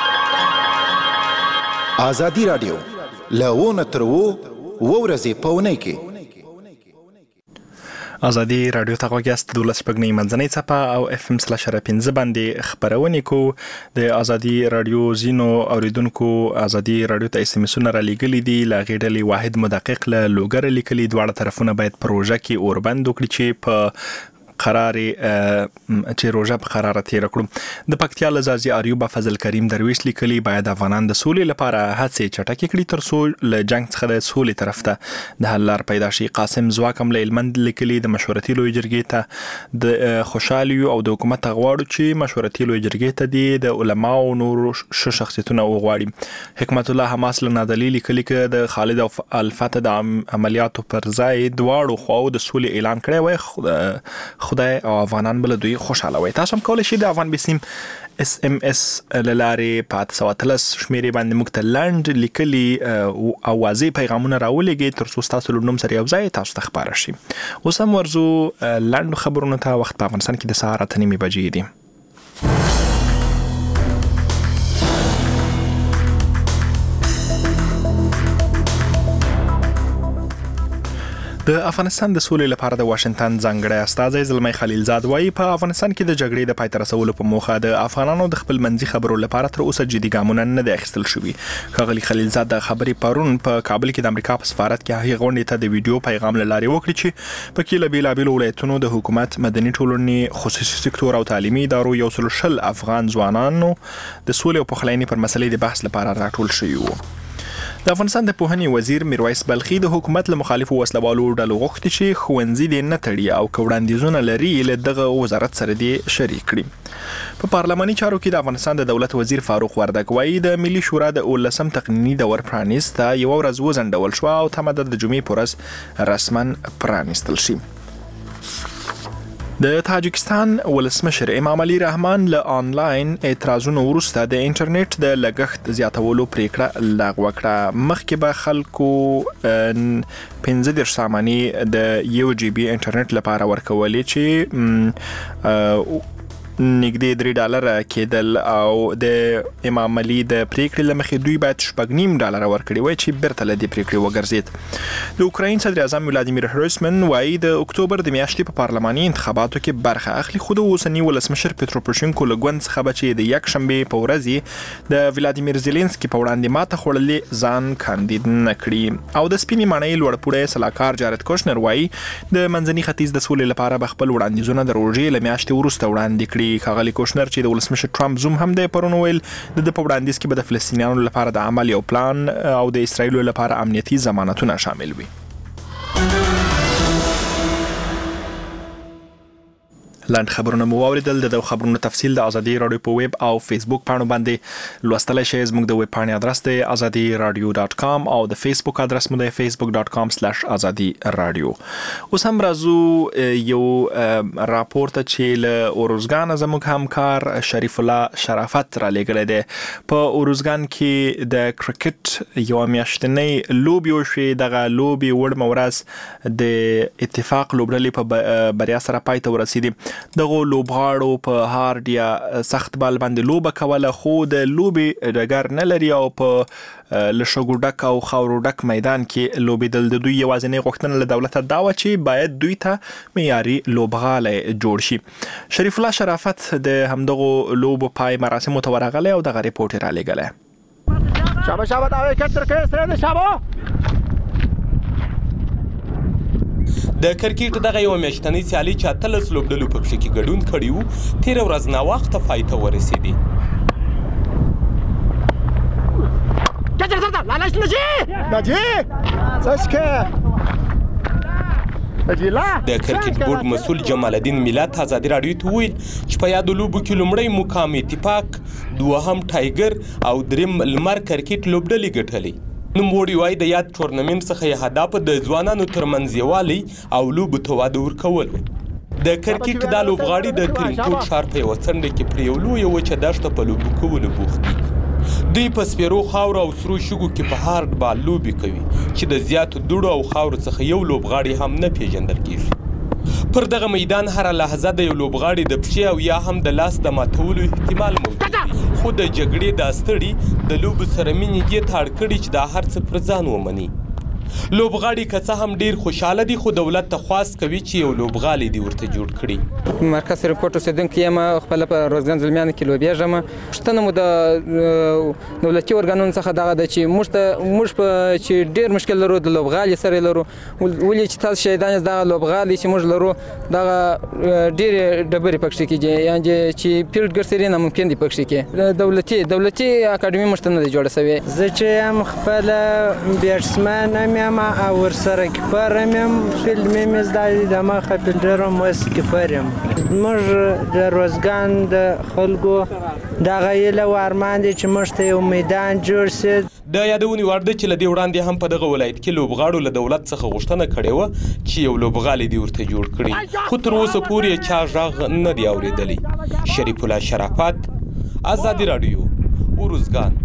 ازادي راډیو له اووه نه تر اووه اووه ورځې په اونۍ کې ازادي رادیو ته غوښتل دولس پګنی منځنۍ صفه او اف ام سلاش پنځه باندې خبرونه کو د ازادي رادیو زینو اوریدونکو ازادي رادیو ته اس ام اس را لګلې دي لا غېډلې واحد مدقق له لوګر لیکلي دواړه طرفونه باید پروژه کې اوربند وکړي چې په قرار چې روزه په قرار تیر کړو د پکتیا لزازي اریوب فضل کریم درویش لیکلي باید افغانان د سولې لپاره هڅې چټکې کړي تر څو له جنگ څخه د سولې طرف ته د حل لار پیدا شي. قاسم زواکم له علمند لیکلي د مشورتي لوی جرګې ته د خوشحالي او د حکومت غواړو چې مشورتي لوی جرګې ته د علماو او نور شخصیتونو وغواړي. حکمت الله حماس له نادلی لیکلي ک د خالد او الفتح د عملیاتو پر ځای دواړو خواو د سولې اعلان کړی وای خدای او افغانان بل دوی خوشاله وي. تاسو هم کولای شئ د افغان بسیم اس ام اس للارې پات سواتلس شمیرې باندې مختلند لیکلي او واضح پیغامونه راولېږي تر څو تاسو له نوم سره یو ځای تاسو ته خبر شي. اوس هم ورزو لاند خبرونه ته وخت په افغانستان کې د سهار اته نیمې بجې دي. د افغانستان د سولې لپاره د واشنگټن ځانګړی استازی زلمی خلیلزاد وایي په افغانستان کې د جګړې د پای ته رسولو په موخه د افغانانو د خپل منځي خبرو لپاره تر اوسه جدي ګامونه نه دي اخیستل شوي. ښاغلي خلیلزاد د خبرې پرون په کابل کې د امریکا په سفارت کې هغې غونډې ته د ویډیو پیغام له لارې وکړي چې پکې له بېلابېلو ولایتونو د حکومت مدني ټولنې خصوصي سکتور او تعلیمي ادارو یو سل شل افغان ځوانانو د سولې او پخلاینې پر مسلې د بحث لپاره راټول شوي وو. د افغانستان د پوهنې وزیر میرویس بلخي د حکومت له مخالفو وسلوالو ډلو غوښتي چې ښوونځي دې نه تړي او که وړاندیزونه لري له دغه وزارت سره دې شریک کړي. په پارلماني چارو کې د افغانستان د دولت وزیر فاروق وردګ وایي د ملي شورا د اولسم تقنیني دور پرانیسته یوه ورځ وځنډول شوه او تمه ده د جمعې په ورځ رسما پرانیستل شي. د تاجکستان ولسمشر امام علي رحمان له آنلاین اعتراضونو وروسته د انټرنیټ د لګښت زیاتولو پریکړه لغوه کړه. مخکې به خلکو پنځه دېرش سامانې د یو جی بي انټرنیټ لپاره ورکولې چې نږدې درې ډالره کېدل او د امام علي د پریکړې له مخې دوی باید شپږ نیم ډالره ورکړي وای چې بیرته له دې پریکړې وګرځېد. د اوکراین صدر اعظم ولادیمیر هروسمن وایي د اکتوبر د میاشتې په پارلماني انتخاباتو کې برخه اخلي خو د اوسني ولسمشر پیترو پروشینکو له ګوند څخه به چې د یک شنبې په ورځ د ولادیمیر زيلنسکي په وړاندې ماته خوړلې ځان کاندید نه کړي. او د سپینې ماڼۍ لوړپوړی سلاکار جارد کوشنر وایي د منځني ختیځ د سولې لپاره به خپل وړاندیزونه د روژې له میاشتې وروسته وړاندې کړي. ښاغلي کوشنر چې د ولسمشر ټرمپ زوم هم د پرون ویل د په وړاندیز کې به د فلسطینیانو لپاره د عمل یو پلان او د اسرایل لپاره امنیتي ضمانتونه شامل وي. لاند خبرونه مو واوریدل. د خبرونو تفصیل د ازادي رادیو په ویب او فیسبوک پاڼو باندې لوستلای شئ. زموږ د ویب پاڼې ادرس دی azadi radio dot com او د فیسبوک ادرس مو دی facebook dot com slash azadi radio. اوس هم راځو یو راپورته چې له اورزګان زموږ همکار شریف الله شرافت را لېږلی دی. په اورزګان کې د کرکټ یو میاشتنۍ لوبې وشوې. دغه لوبې وړمه ورځ د اتفاق لوبډلې په بریا سره پای ته ورسېدې. دغه لوبغاړو په هارډ یا سخت بال باندې لوبه کوله خو د لوبې ډګر نه لري او په لشګو ډک او خاورو ډک میدان کې لوبېدل. د دوی یوازینۍ غوښتنه له دولته دا وه چې باید دوی ته معیاري لوبغالی جوړ شي. شریف الله شرافت د همدغو لوبو پای مراسمو ته ورغلی او دغه ریپورټ یې رالیږلی. شابه شابه دا وکټ تر کې سره دی شابه. د کرکټ دغه یو میاشتنۍ سیالي چې اتلس لوبډلو په پښې کې ګډون کړی وو تېره ورځ ناوخته پای ته ورسېدې. د کرکټ بورډ مسؤل جمال الدین میلاد ازادي رادیو ته وویل چې په یادو لوبو کې لومړی مقام اتفاق، دوهم ټایګر او دریم لمر کرکټ لوبډلې ګټلې. نوموړي وایي د یاد ټورنمنټ څخه یې هدف د ځوانانو ترمنځ یووالی او لوبو ته واده ورکول و. د کرکټ دا لوبغاړي د ترینکوټ ښار په یوه څنډه کې پر یو لویه وچه دښته په لوبو کولو بوخت دي. دوی په سپیرو خاورو او سرو شګو کې په هارډ بال لوبې کوي چې د زیاتو دوړو او خاورو څخه یو لوبغاړی هم نه پیژندل کېږي. پر دغه میدان هره لحظه د یو لوبغاړي د پښې او یا هم د لاس د ماتولو احتمال موجود دی. خو د جګړې دا ستړي د لوبو سره مینې یې تاړ کړي چې دا هر څه پر ځان ومني. لوبغاړي که څه هم ډیر خوشاله دي خو دولت ته خواست کوي چې یو لوبغالی دې ورته جوړ کړي. مرکز سرپورټ اوسیدونکی یم، خپل په روزګان زلمیانو کې لوبیږم. پوښتنه مو د دولتي ارګانونو څخه دغه ده چې موږ ته موږ په چې ډیر مشکل لرو د لوبغالي سره لرو، ولې چې تاسو شهیدان دغه لوبغالي چې موږ لرو دغه ډیر ډبرې پکښې کېږي، یعنې چې پیلډ ګرځري نه ممکن دي پکښې کې. دولتي دولتي اکاډمي موږ ته نه دی جوړه سوې. زه چې یم خپله بیټسمن یم او ورسره کیپر یم، فیلډ مې مې زده دي، د مخه فیلډر یم، اوس کیپر یم. موږ د روزګان د خلکو دغه هیله و ارمان دی چې موږ ته یو میدان جوړ سي. د یادونې وړ ده چې له دې وړاندې هم په دغه ولایت کې لوبغاړو له دولت څخه غوښتنه کړې وه چې یو لوبغالی دې ورته جوړ کړي، خو تر اوسه پورې چا غږ نه دی اورېدلی. شریف الله شرافت، ازادي راډیو، ارزګان.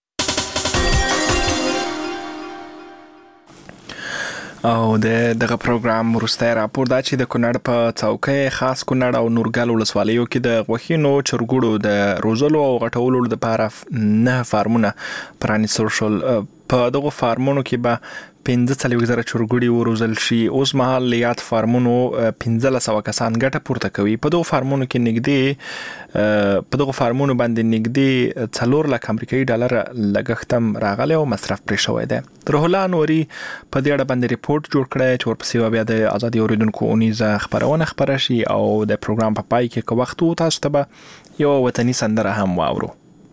او د دغه پروګرام وروستی راپور دا چې د کونړ په څوکۍ خاص کونړ او نورګل ولسوالیو کې د غوښینو چرګوړو د روزلو او غټولو لپاره نه فارمونه پرانیستل شول. په دغه فارمونو کې به پنځه څلوېښت زره چرګوړي وروزل شي. اوس مهال له یاد فارمونو پنځلس سوه کسان ګټه پورته کوي. په دغو فارمونو کې نږدې په دغو فارمونو باندې نږدې څلور لک امریکایي ډالر لګښت هم راغلی او مصرف پرې شوی دی. روح الله انوري په دې اړه باندې ریپورټ جوړ کړی چې ورپسې به بیا د ازادي اورېدونکو اونیزه خپرونه خپره شي او د پروګرام په پای کې که وخت و تاسو ته به یوه وطني سندره هم واورو.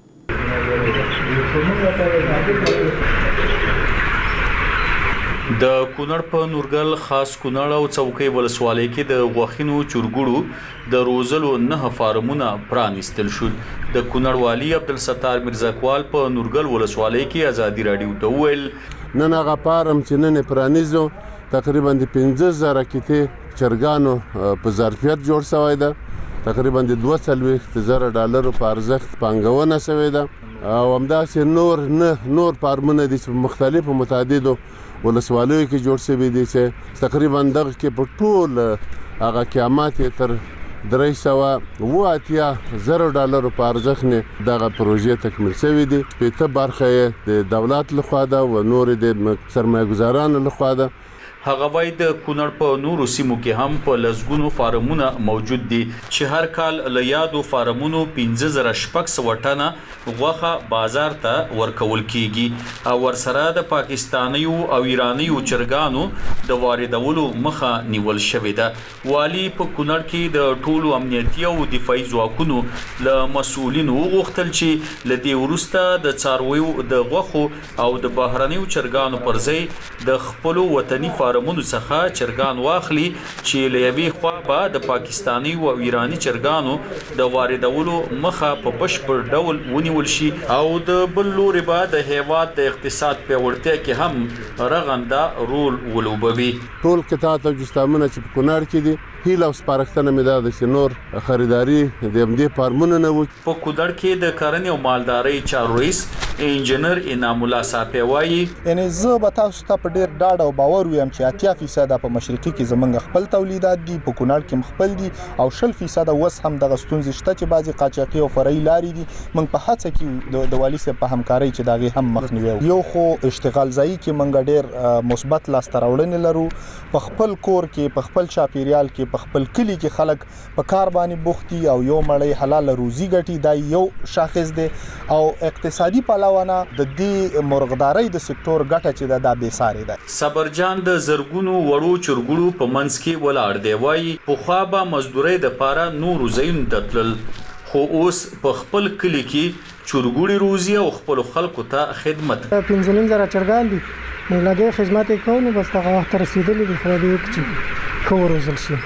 د کونړ په نورګل خاص کونړ او څوکۍ ولسوالۍ کې د غوښینو چرګوړو د روزلو نه فارمونه پرانیستل شول. د کونړ والي عبدالستار میرزاکوال په نورګل ولسوالۍ کې ازادي راډیو ته وویل نن هغه فارم چې نن پرانیزو تقریبا د پنځه زره کیتې چرګانو په ظرفیت جوړ شوی ده، تقریبا د دوه څلوېښت زره ډالرو په ارزښت پانګونه شوې ده او همداسې نور نه نور فارمونه دي چې مختلفو متعددو ولسوالیو کې جوړ شوي دي چې تقریبا دغه کې په ټول هغه قیامات یې تر درې سوه اووه اتیا زره ډالرو په ارزښت نه دغه پروژې تکمیل شوي دي. شپېته برخه یې د دولت لخوا ده او نورې د سرمایه‌ګزارانو لخوا ده. هغه وایي د کونړ په نورو سیمو کې هم په لسګونو فارمونه موجود دي چې هر کال له یادو فارمونو پنځه زره شپږ سوه ټنه غوښه بازار ته ورکول کیږي او ورسره د پاکستانیو او ایرانیو چرګانو د واردولو مخه نیول شوې ده. والي په کونړ کې د ټولو امنیتي او دفاعي ځواکونو له مسؤلینو وغوښتل چې له دې وروسته د څارویو د غوښو او د بهرنیو چرګانو پر ځای د خپلو وطني فارمونو څخه چرګان واخلي چې له یوې خوا به د پاکستاني او ایراني چرګانو د واردولو مخه په بشپړ ډول ونیول شي او د بل لوري به د هیواد د اقتصاد پیاوړتیا کې هم رغنده رول ولوبوي. ټول قطاع توجستامونه چې په کونړ کې دي هیله او سپارښتنه مې دا ده چې نور خریداري د همدې فارمونو نه وکړي. په کونړ کې د کرنې او مالدارۍ چارو رئیس انجینر انعام الله صافی وایي یعنې زه به تاسو ته په ډېر ډاډ او باور ویم چې اتیا فیصده په مشرقي کې زمونږ خپل تولیدات دي، په کونړ کې خپل دي او شل فیصده اوس هم دغه ستونزې شته چې بعضې قاچاقي او فرعي لارې دي. موږ په هڅه کې د والي صاحب په همکارۍ چې د هغې هم مخنیوی یو خو اشتغال ځایي کې موږ ډېر مثبت لاسته راوړنې لرو. په خپل کور کې په خپل چاپیریال کې په خپل کلی کې خلک په کار باندې بوخت دي او یو مړی حلاله روزي ګټي، دا یو شاخص دی او اقتصادي پلوانه د دې مرغدارۍ د سکتور ګټه چې دا بې ساري ده. صبرجان د زرګونو وړو چرګوړو په منځ کې ولاړ دی. وایي پخوا به مزدورۍ دپاره نورو ځایونو ته تلل خو اوس په خپل کلي کې چرګوړي روزي او خپلو خلکو ته خدمت. پنځه نیم زره چرګان دي، لږې خدمت یې کوو نو بس دغه وخت رسېدلي دي خدای دې وکړي چې ښه وروزل شي.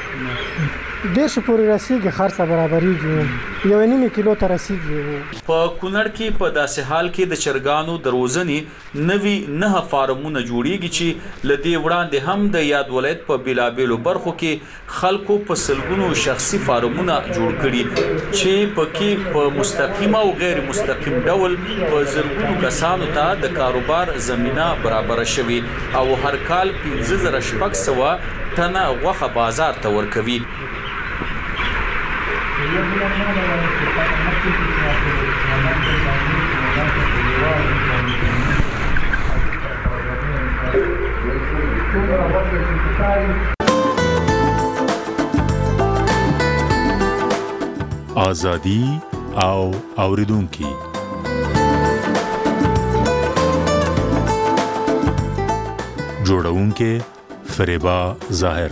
ډېر شي پورې رسېږي، خرڅه برابرېږي، یو نیمې کیلو ته رسېږي. په کونړ کې په داسې حال کې د چرګانو د روزنې نوي نه فارمونه جوړیږي چې له دې وړاندې هم د یاد ولایت په بېلابېلو برخو کې خلکو په سلګونو شخصي فارمونه جوړ کړي چې پکې په مستقیم او غیر مستقیم ډول په زرګونو کسانو ته د کاروبار زمینه برابره شوي او هر کال پنځه زره شپږ سوه ټنه غوښه بازار ته ورکوي. ازادي او اوریدونکي جوړونکي فریبا ظاهر.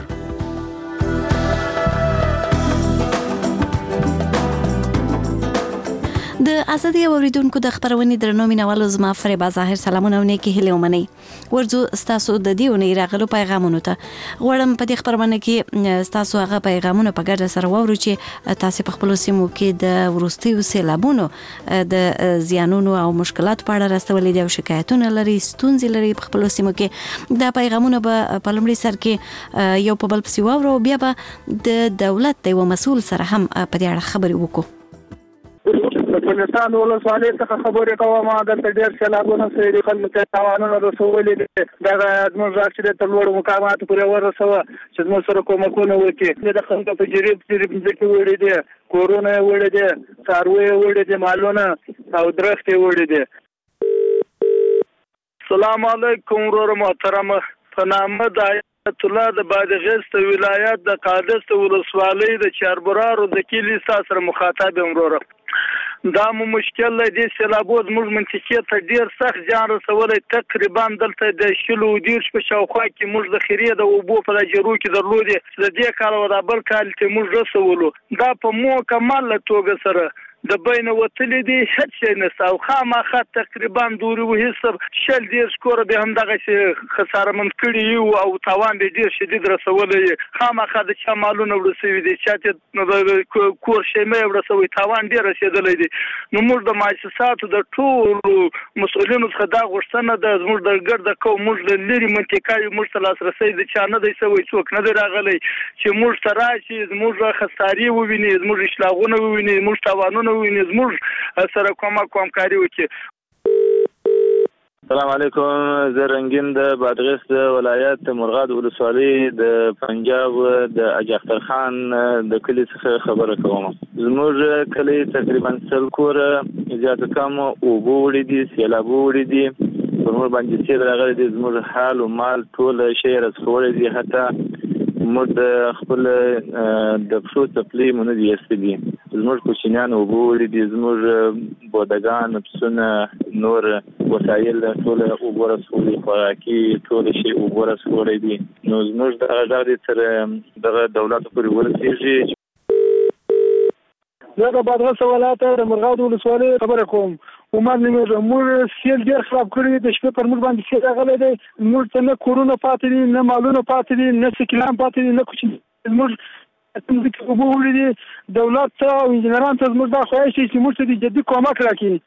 د ازادي اوریدونکو د خبرونې درنو مینوالو زما فریبا ظاهر سلامونه او نیکی هیله ومني. ورځو ستاسو د دې ونې راغلو پیغامونو ته غواړم په دې خبرونه کې ستاسو هغه پیغامونه په ګډه سره واورو چې تاسو په خپل سیمو کې د ورستیو سیلابونو د زیانونو او مشکلات په اړه راستولې دي او شکایتونه لري، ستونزې لري په خپل سیمو کې. دا پیغامونه به په لومړي سر کې یو په بل پسې واورو، بیا به د دولت د یو مسؤل سره هم په دې اړه خبرې وکړو. افغانستان ولسوالۍ څخه خبرې کوم. دلته ډېر سیلابونه سوي دي، خلکو ته تاوانونه رسولي دي. دغه زموږ غږ چې تر لوړو مقاماتو پورې ورسوه چې زموږ سره کومکونه وکړي. د خلکو په جریب جریب ځمکې وړي دي، کورونه یې وړي دي، څاروي یې وړي دي، مالونه او درخت یې وړي دي. السلام علیکم ورور محترم. په نامه د آیت الله د بادغیس ولایت د قادس ولسوالۍ د چاربرارو د کلي سره مخاطب یم وروره. دا مو مشکل دی، سیلابو زموږ منطقې ته ډیر سخت زیان رسولی. تقریبا دلته د شلو دیرش په شاوخوا کې موږ د خیرې د اوبو په جرو کې درلودې، د دې کال او د بل کال ته موږ رسولو. دا په مکمل توګه سره د بین وتلې دي، هیڅ شی نشته او خامخا تقریبا دوري و حساب شل دیرش کور به هم دغه خسارمند کړي یو او تاوان به ډیر شدید رسولی. خامخا د چا مالونه ورسوي دي، چاته کور شیمه ورسوي، تاوان ډیر رسیدلی دي. نو موږ د مؤسساتو د ټولو مسؤلینو څخه دا غوښتنه ده، زموږ د ګرد قوم موږ د لري منطقه موږ ته لاسرسی د چا نه دی سوی، څوک نه دی راغلی چې موږ ته راشي، زموږ خسارې وویني، زموږ اشلاغونه وویني، زموږ تاوانونه وویني، زموږ سره کومک او همکاري وکړي. السلام علیکم. زه رنگین د بادغیس د ولایت مرغاد ولسوالۍ د پنجاب د اجاختر خان د کلي څخه خبره کوم. زموږ کلی تقریبا سل کوره زیاته کم اوبه وړي دي، سیلابو وړي دي، پر موږ باندې سیل راغلی دی. زموږ حال او مال ټول شی رسولی دي، حتی موږ د خپل د پښو څپلۍ مو نه دي ایستلي. زموږ کوچنیان اوبه وړي دي، زموږ بودګان، پسونه، نور وسایل ټول اوبه رسولي، خوراکي ټول شی اوبه رسولی دي. نو زموږ دغه غږ دی تر دغه دولتو پورې ورسېږي. زه د بادغیس ولایت د مرغاد ولسوالۍ خبره کوم. عمر نیمه موږ سیل ډېر خراب کړی دی، د شپې پر موږ باندې سیل راغلی دی. موږ ته نه کورونه پاتې دي، نه مالونه پاتې دي، نه سکیلان پاتې دي، نه کوچني. زموږ ځمکې اوبه وړي دي. دولت ته او انجینرانو ته زموږ دا خواهش دی چې موږ ته د جدي کومک راکړي.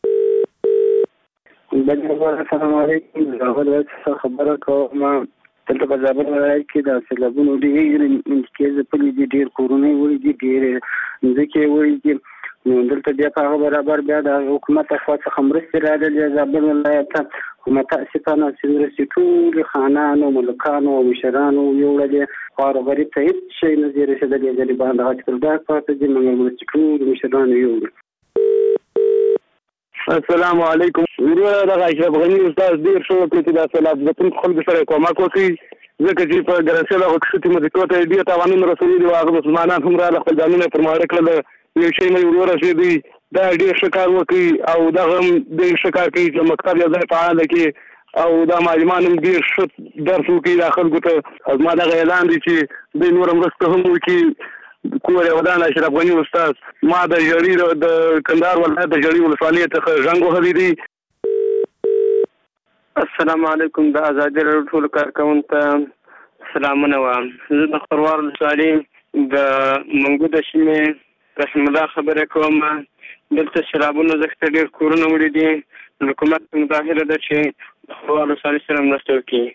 السلام علیکم. زابل څخه خبره کوم. دلته په زابل ولایت کې د سیلابونو ډېرې منطقې ځپلي دي، ډېر کورونه یې وړي دي، ډېرې ځمکې یې وړي دي. نو دلته بیا په هغه برابر بیا د حکومت خوا څخه مرستې راغلې. زابل ولایت ته خو متاسفانه چې ورسې ټولې خانانو، ملکانو او مشرانو یوړلې، خوار غریب ته هېڅ شی نه دی رسېدلی. غریبان دغه ټکرډاک پاتې دي، مګر مرستې ټولو مشرانو یوړل. السلام علیکم. وروره دغه اشرف غني استاد ډېر ښه وکړي چې دا سیلاب ځپونکو خلکو سره کومک وکړي، ځکه چې په ګرنسل او کښتې مځکو ته یې ډېر تاوانونه رسولي دي. هغه مسلمانان هم راغله، خپل ځانونه یې پر ماړه کړل، یو شی نه یې ور ورسېدی. دا ډېر ښه کار وکړي او دغه هم ډېر ښه کار کوي چې مکتب یو ځای فعاله کړي او دا معلمان هم ډېر ښه درس وکړي دا خلکو ته. زما دغه اعلان دی چې دوی نوره مرسته هم وکړي. کور یې ودان اشرف غني استاد. ما د ژړۍ د کندهار ولایت د ژړۍ ولسوالۍ څخه زنګ وهلی دی. السلام علیکم. د ازادي راډیو ټولو کارکوونکو ته سلامونه وایم. زه د خروار ولسوالۍ د منګو د سیمې رحم الله خبره کوم. دلته سیلابونو ځکه ډېر کورونه وړي دي. حکومت مظاهره ده چې د خروار ولسوالۍ سره مرسته وکړي.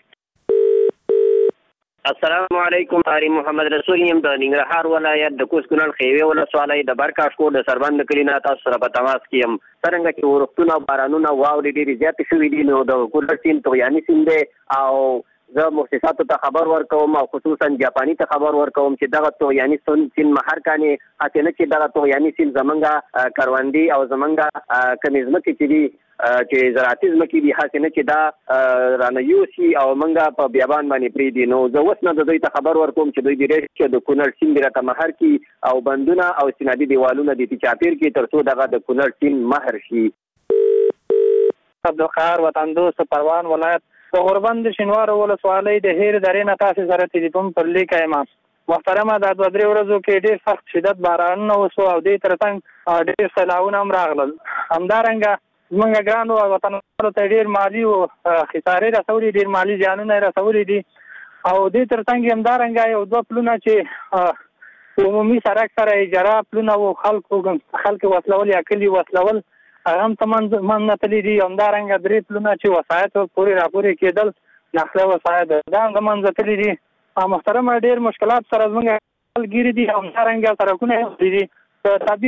السلام علیکم. اری محمد رسول یم د ننګرهار ولایت د کوز کونړ خیوې ولسوالۍ د برکاشکو د سربند کلي نه تاسو سره په تماس کې یم. څرنګه چې ورښتونه، بارانونه، واورې ډېرې زیاتې شوي دي، نو د کونړ سیند طغیاني سیند دی او زه مؤسساتو ته خبر ورکوم او خصوصا جاپاني ته خبر ورکوم چې دغه طغیاني سیند مهر کانې هڅې نه چې دغه طغیاني سیند زمونږ کروندې او زمونږ کمې ځمکې چې دي چې زراعتي ځمکې دي هڅې نه چې دا رانه یوسي او موږ په بیابان باندې پرېږدي. نو زه اوس نه د دوی ته خبر ورکوم چې دوی دې راشي د کونړ سیند راته مهر کړي او بندونه او سینادي دیوالونه دې چاپېر کړي تر څو دغه د کونړ سیند مهر شي. عبدالقهار وطن دوست پروان ولایت په غوربند شینوارو ولسوالۍ د هیر درې نه تاسې سره ټلیفون پر لیکه یم. محترمه دا دوه درې ورځو کې ډېر سخت شدت بارانونه وشو او دې ترڅنګ ډېر سیلاونه هم راغلل. همدارنګه زمونږ ګرانو وطنوالو ته ډېر مالي خسارې رسولي، ډېر مالي زیانونه یې رسولي دي او دې ترڅنګ یې همدارنګه یو دوه پلونه چې عمومي سړک سره اجاره پلونه و خلکو خلک وسلول یا کلي وسلول هغه هم ته من نتلي دي. همدارنګه درې پلونه چې وسایط پورې راپورې کېدل نقله وسایط دا هم منځتلي دي. محترمه ډېر مشکلات سره زمونږ خلک ګیري دي. همدارنګه سړکونه یې دي